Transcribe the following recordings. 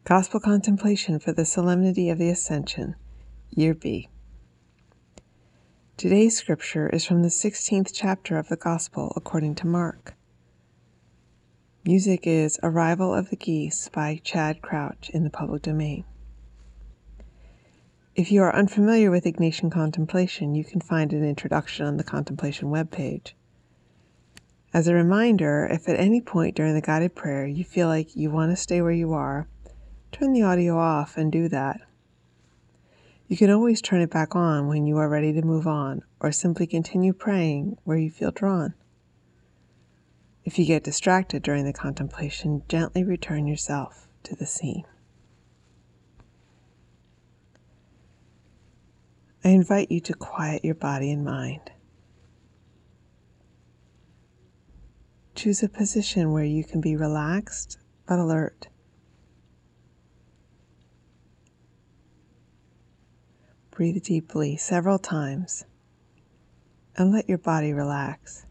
Gospel Contemplation for the Solemnity of the Ascension, Year B. Today's scripture is from the 16th chapter of the Gospel according to Mark. Music is Arrival of the Geese by Chad Crouch in the public domain. If you are unfamiliar with Ignatian contemplation, you can find an introduction on the Contemplation webpage. As a reminder, if at any point during the guided prayer you feel like you want to stay where you are, turn the audio off and do that. You can always turn it back on when you are ready to move on, or simply continue praying where you feel drawn. If you get distracted during the contemplation, gently return yourself to the scene. I invite you to quiet your body and mind. Choose a position where you can be relaxed but alert. Breathe deeply several times and let your body relax.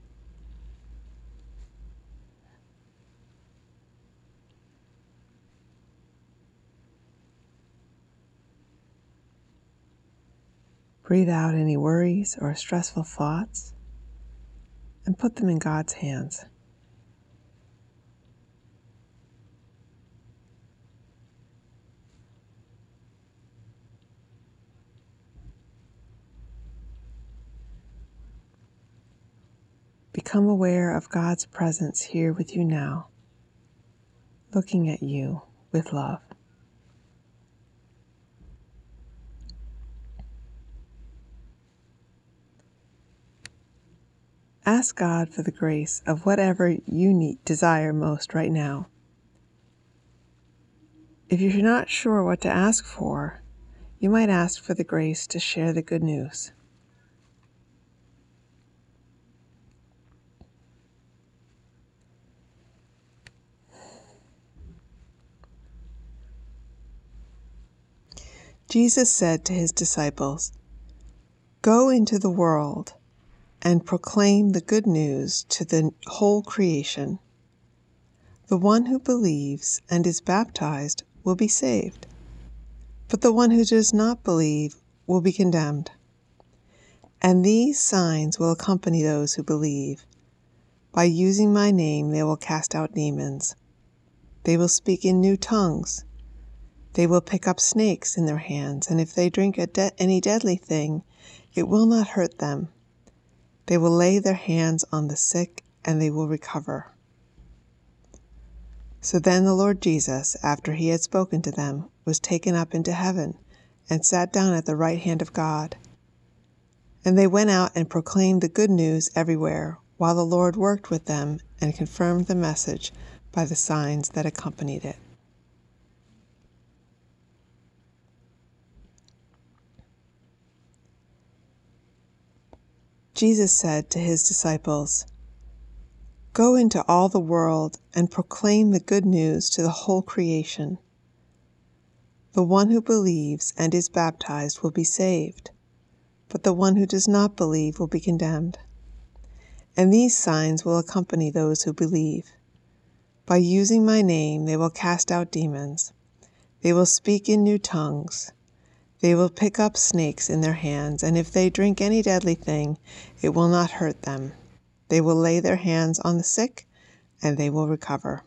Breathe out any worries or stressful thoughts and put them in God's hands. Become aware of God's presence here with you now, looking at you with love. Ask God for the grace of whatever you desire most right now. If you're not sure what to ask for, you might ask for the grace to share the good news. Jesus said to his disciples, "Go into the world and proclaim the good news to the whole creation. The one who believes and is baptized will be saved, but the one who does not believe will be condemned. And these signs will accompany those who believe. By using my name they will cast out demons. They will speak in new tongues. They will pick up snakes in their hands, and if they drink any deadly thing, it will not hurt them. They will lay their hands on the sick, and they will recover." So then the Lord Jesus, after he had spoken to them, was taken up into heaven, and sat down at the right hand of God. And they went out and proclaimed the good news everywhere, while the Lord worked with them and confirmed the message by the signs that accompanied it. Jesus said to his disciples, "Go into all the world and proclaim the good news to the whole creation. The one who believes and is baptized will be saved, but the one who does not believe will be condemned. And these signs will accompany those who believe. By using my name they will cast out demons. They will speak in new tongues. They will pick up snakes in their hands, and if they drink any deadly thing, it will not hurt them. They will lay their hands on the sick, and they will recover."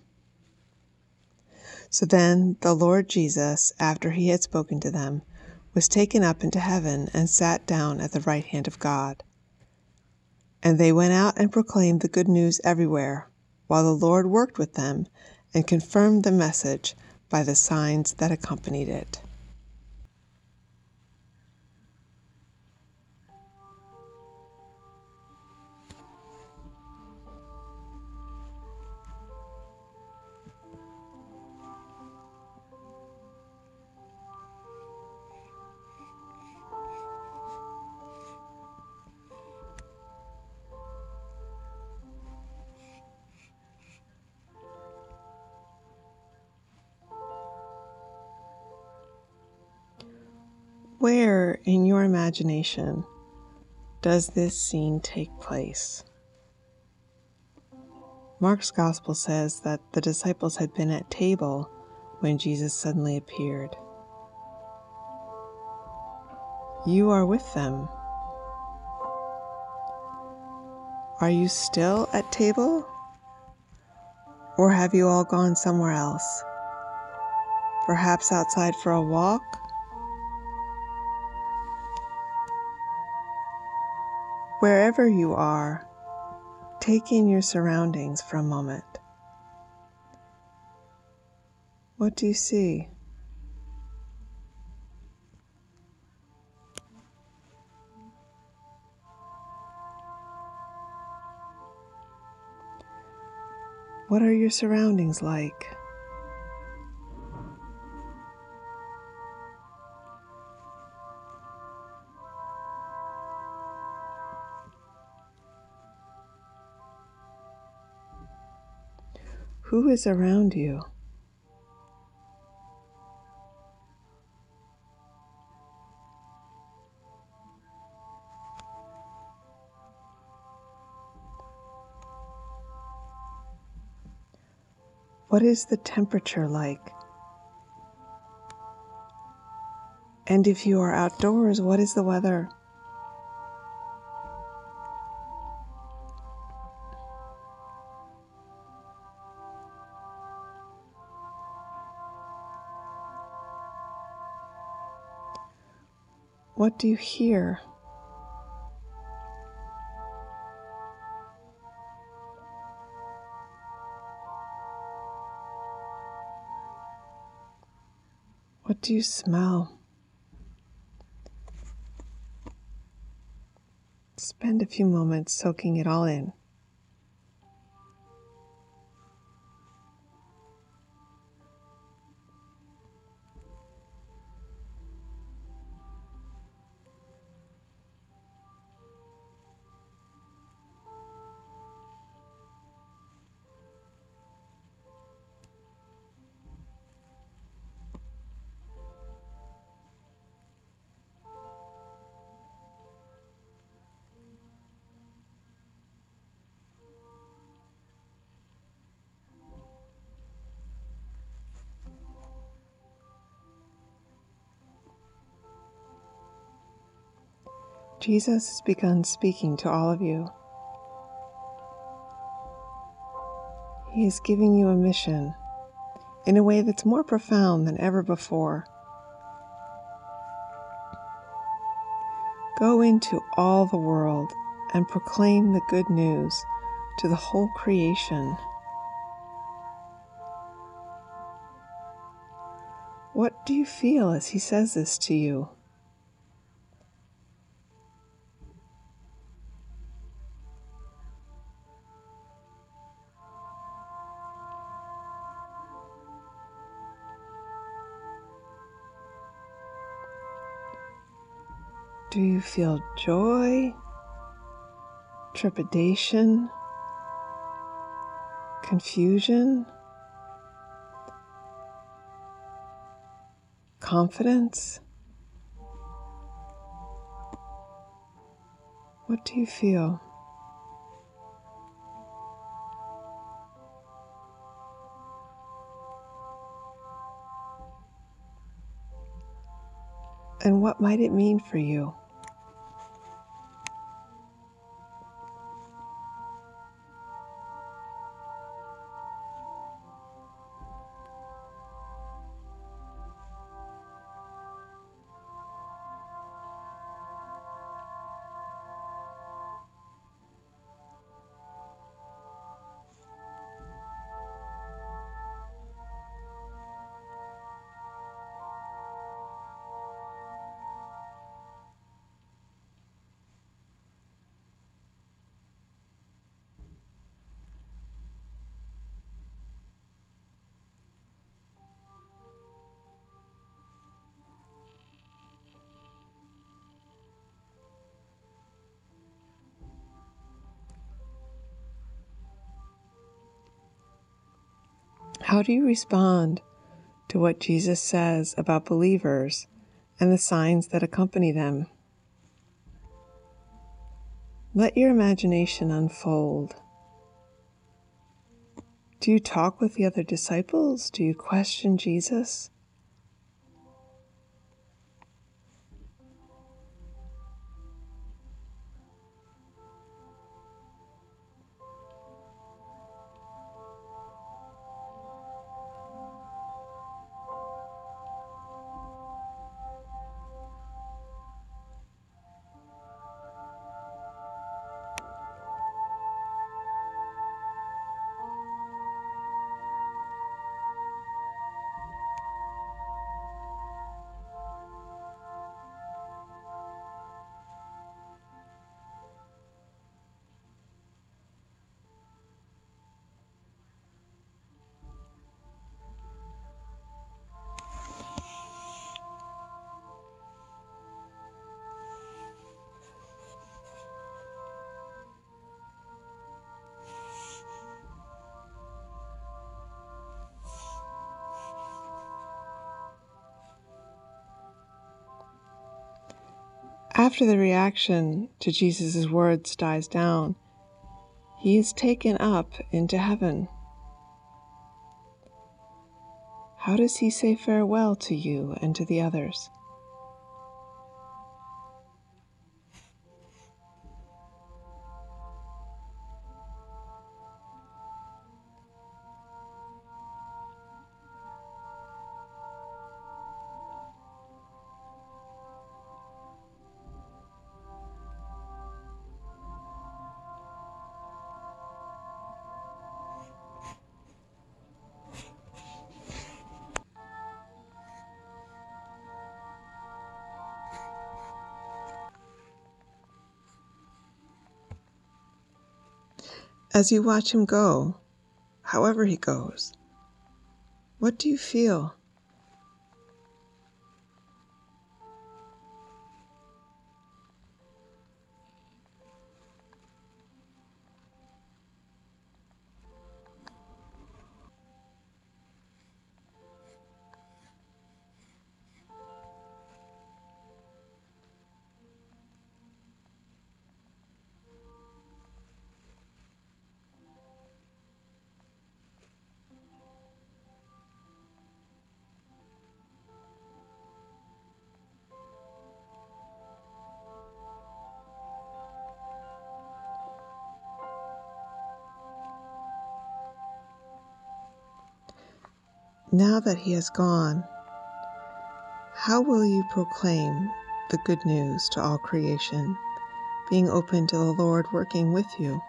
So then the Lord Jesus, after he had spoken to them, was taken up into heaven and sat down at the right hand of God. And they went out and proclaimed the good news everywhere, while the Lord worked with them and confirmed the message by the signs that accompanied it. Where in your imagination does this scene take place? Mark's Gospel says that the disciples had been at table when Jesus suddenly appeared. You are with them. Are you still at table? Or have you all gone somewhere else? Perhaps outside for a walk? Wherever you are, take in your surroundings for a moment. What do you see? What are your surroundings like? Who is around you? What is the temperature like? And if you are outdoors, what is the weather? What do you hear? What do you smell? Spend a few moments soaking it all in. Jesus has begun speaking to all of you. He is giving you a mission in a way that's more profound than ever before. Go into all the world and proclaim the good news to the whole creation. What do you feel as he says this to you? Do you feel joy, trepidation, confusion, confidence? What do you feel? And what might it mean for you? How do you respond to what Jesus says about believers and the signs that accompany them? Let your imagination unfold. Do you talk with the other disciples? Do you question Jesus? After the reaction to Jesus' words dies down, he is taken up into heaven. How does he say farewell to you and to the others? As you watch him go, however he goes, what do you feel? Now that he has gone, how will you proclaim the good news to all creation, being open to the Lord working with you?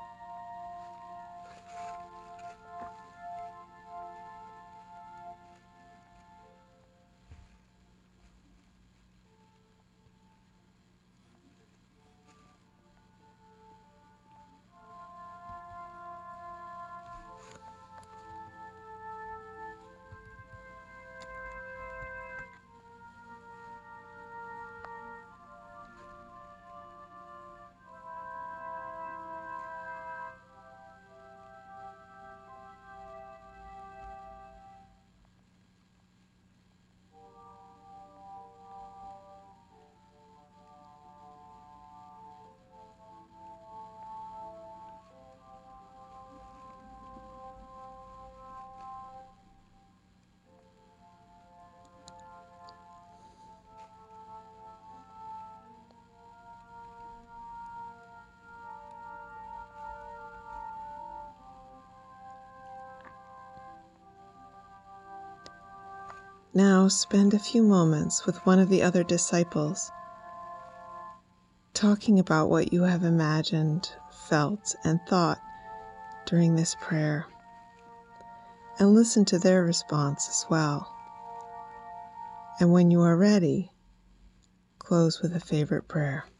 Now spend a few moments with one of the other disciples, talking about what you have imagined, felt, and thought during this prayer, and listen to their response as well. And when you are ready, close with a favorite prayer.